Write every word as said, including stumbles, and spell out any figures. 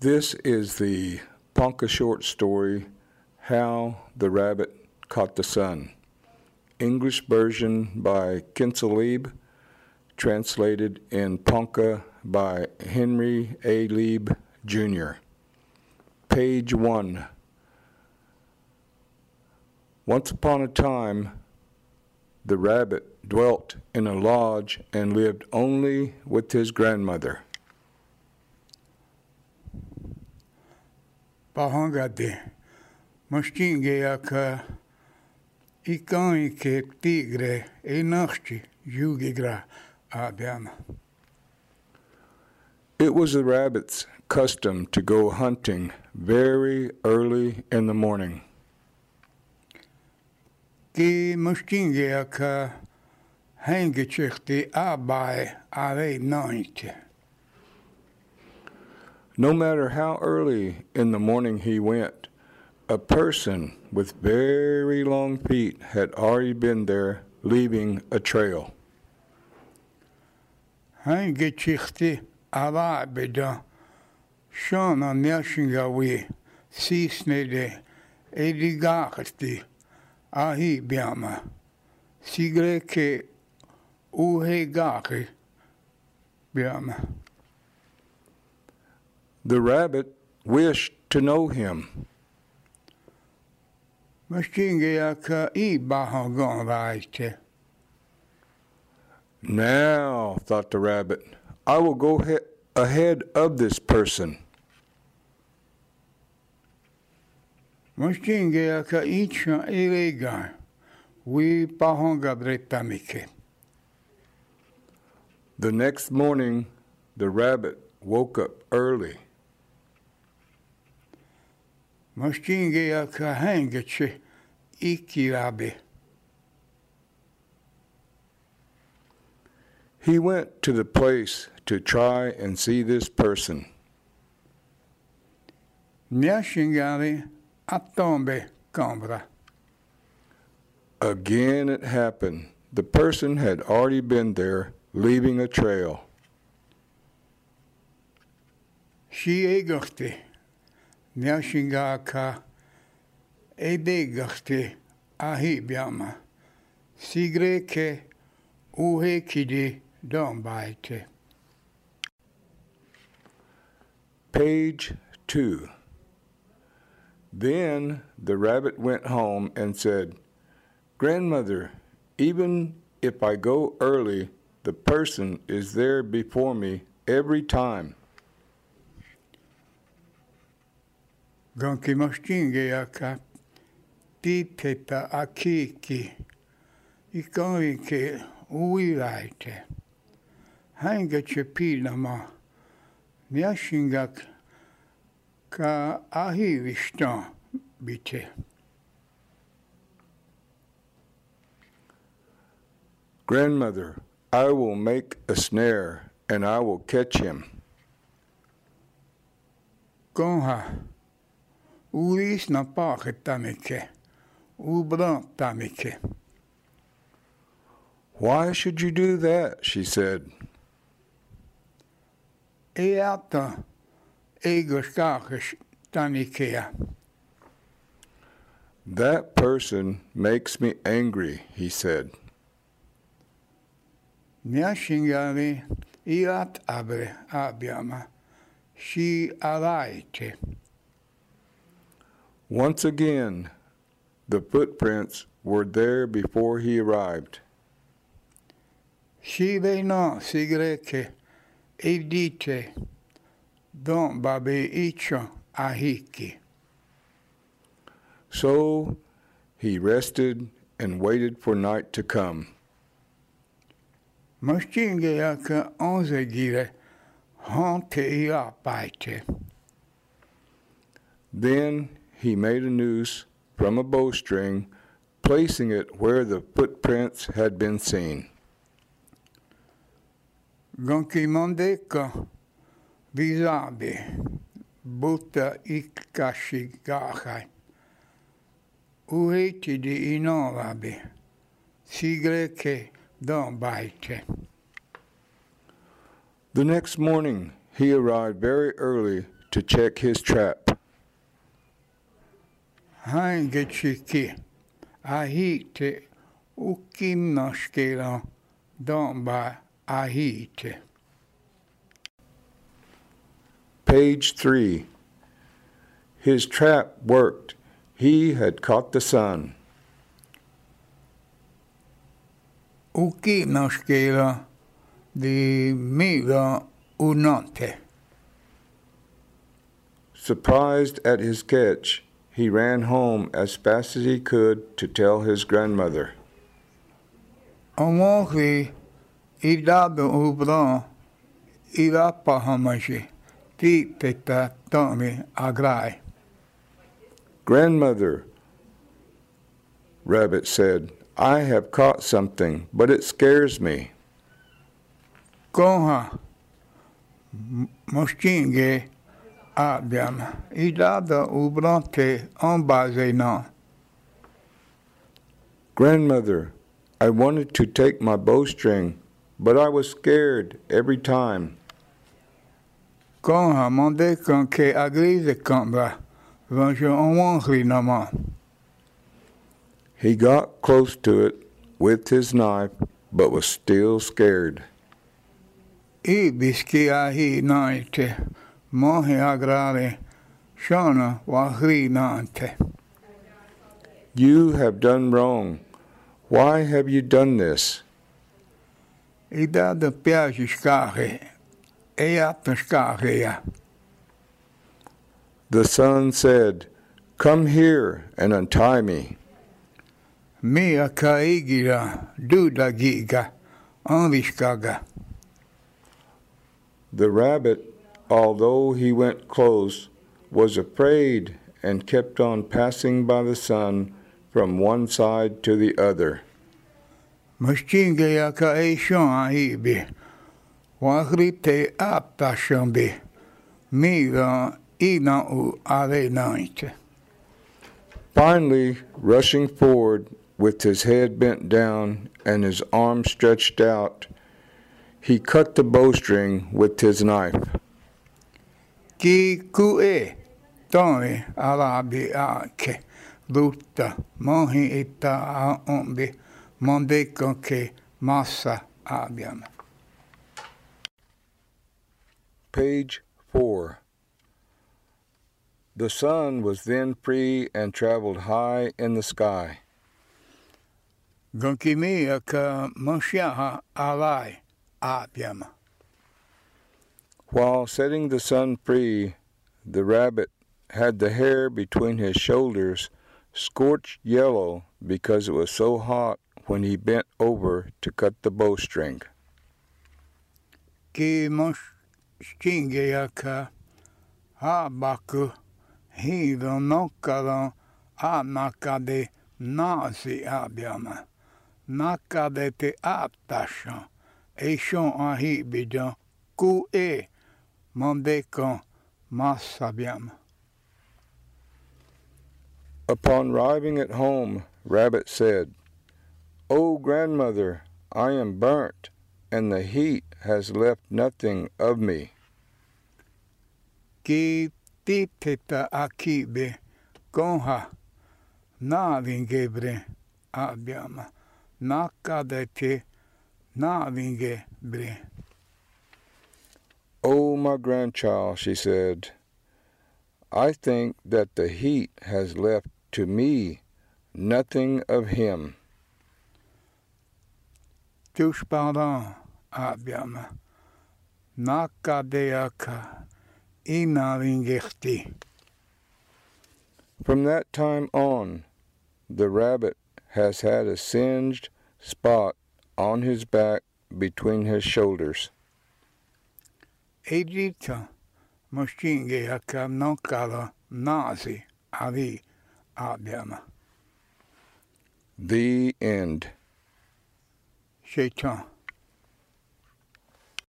This is the Ponca short story, How the Rabbit Caught the Sun. English version by Kinselleib, translated in Ponca by Henry A. Leib, Junior Page one. Once upon a time, the rabbit dwelt in a lodge and lived only with his grandmother. Pahangade, Mostingeaka, Ikanike tigre, Enachti, Jugigra, Abiana. It was the rabbit's custom to go hunting very early in the morning. Ki Mostingeaka, Hangechikti, Abai, Ave Night. No matter how early in the morning he went, a person with very long feet had already been there, leaving a trail. Hangechikti, Ava Beda, Shana Neshingawi, Sisnede, Edigakti, Ahi Biama, Sigreke, Uhegaki, Biama. The rabbit wished to know him. Now, thought the rabbit, I will go he- ahead of this person. The next morning, the rabbit woke up early. Mostingeaka hangeche ikirabe. He went to the place to try and see this person. Nyashingari atombe kambra. Again it happened. The person had already been there, leaving a trail. She egarte. Nyashingaka edegarte ahibiama. Sigreke uhekidi dombaite. Page two. Then the rabbit went home and said, Grandmother, even if I go early, the person is there before me every time. Ganki Mostingeaka titeta akiki. Ikanike uiraite. Hangeche pilama. Nyashingak ka ahivistan bite. Grandmother, I will make a snare and I will catch him. Konha. Uris na pache tamike. Ubran tamike. Why should you do that? She said. Eata egoskakish tanikea. That person makes me angry, he said. Nyashingari iat abre abiama. She alaite. Once again, the footprints were there before he arrived. She no sigreke edite don babe icho ahiki. So he rested and waited for night to come. Mostingeaka onzegire honte iapaite. Then he made a noose from a bowstring, placing it where the footprints had been seen. Gonki mondeka vizabe buta ikashigahai. Ueti di inovabe sigreke don baite. The next morning he arrived very early to check his trap. Hange chiki. Ahite. Ukimnoskela. Don't by ahite. Page three. His trap worked. He had caught the sun. Ukimnoskela. Di miga unante. Surprised at his catch, he ran home as fast as he could to tell his grandmother. Omoki idado ubro irapa hamashi ti peta tomi agrai. Grandmother, Rabbit said, I have caught something, but it scares me. Konha mostinge abbiamo idado ubrante on base no. Grandmother, I wanted to take my bowstring, but I was scared every time. Konha monde con che agrise cambra, vange on wongri nama. He got close to it with his knife, but was still scared. I biski ahi naite, mohi agrare, shona wahri nante. You have done wrong. Why have you done this? Idado piace scare, e apto scare. The son said, Come here and untie me. Mia kaigira, duda giga, anviskaga. The rabbit, although he went close, was afraid and kept on passing by the son from one side to the other. Mustinge yaka e shon ahibi, wahrite apta shombi, mira ina u ave night. Finally, rushing forward with his head bent down and his arms stretched out, he cut the bowstring with his knife. Ki kue, tome alabi ake, lutta, mohi ita a ombi, mondeko ke massa abbiamo. Page four. The sun was then free and traveled high in the sky. Gonkimia ka moshiaha alai abbiamo. While setting the sun free, the rabbit had the hair between his shoulders scorched yellow because it was so hot when he bent over to cut the bowstring. Ki moshinge yaka habaku hido nokado a nakade nasi abbiamo. Nakade te aptasho e shon ahibido ku e mondeko massabiamo. Upon arriving at home, Rabbit said, "Oh, grandmother, I am burnt, and the heat has left nothing of me." Ki titeta akibe konha navingebre abbiamo. Nakadete navingebre. "Oh, my grandchild," she said, "I think that the heat has left to me nothing of him." Tus pardon abbiamo. Nakadeaka inavingerti. From that time on, the rabbit has had a singed spot on his back between his shoulders. Egitto moshinge aka nokalo nazi avi abbiamo. The end. Shaitan.